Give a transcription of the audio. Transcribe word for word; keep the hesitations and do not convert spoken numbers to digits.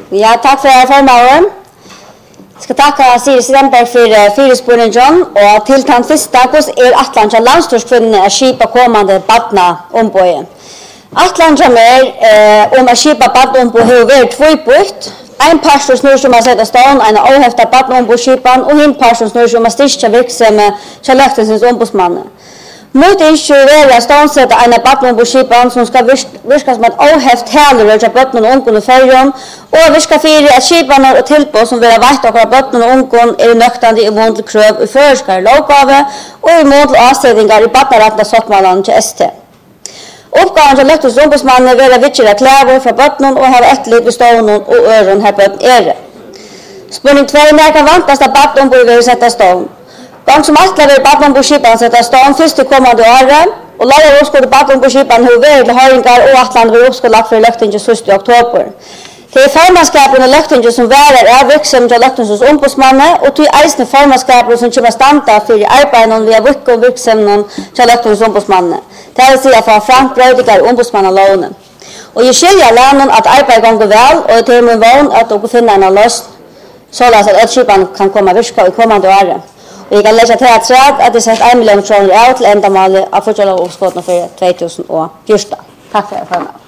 Ja, takk for formalen. Jeg skal takke Siri Stenberg for fyrespurningen, og til den første, hvordan er Atlant til landstyrskvinnene å skipe kommende badna ombøye? Atlant til meg eh, om å skipe badna ombøye har vært tvøyputt. En person snur som å sette stånd, en avheftet badna ombøyskipen, og en person snur som å styrke virksomhet til løktensens ombudsmanne. Mot ikke vil jeg ståndsette en av badnombudsskipen som skal virke som et avheft heler til bøttene og ungen i førjen, og virke fire at skipene og tilbud som vil ha vært akkurat bøttene og ungen er nøktende i mål til krøv i føreskare lovgave og i mål til avsetninger i badnerettene sottmålene til S T. Oppgaven til løktens ombudsmannen vil ha vittjere klæver fra bøttene og ha etterlitt ved stående og øren her bøtten er. Spørning to, når kan vantast at badnombud vil sette stånd? Gang som atler vil badnombudsskipen sette stånd først til kommende året, og lager oppskåret badnombudsskipen har vært til høringer og atler vil oppskåret lagt for løktingen syvende oktober. Det er formannskapen og løktingen som værer er virksomhet til løktingens ombudsmanne, og til eisende formannskapen som kommer standa for arbeidene via virke og virksomheten til løktingens ombudsmanne. Det vil si at for Frank Brødiger i ombudsmannelovene. Og jeg skiljer lærnen at arbeidet ganger vel, og det er min vogn at dere finner en løsning, således at skipene kan komme virke i kommende året. Og jeg kan lese til at træt at det setter en million kroner av til endamålet av fortsatt oppskåttene for två tusen fjorton. Takk for det.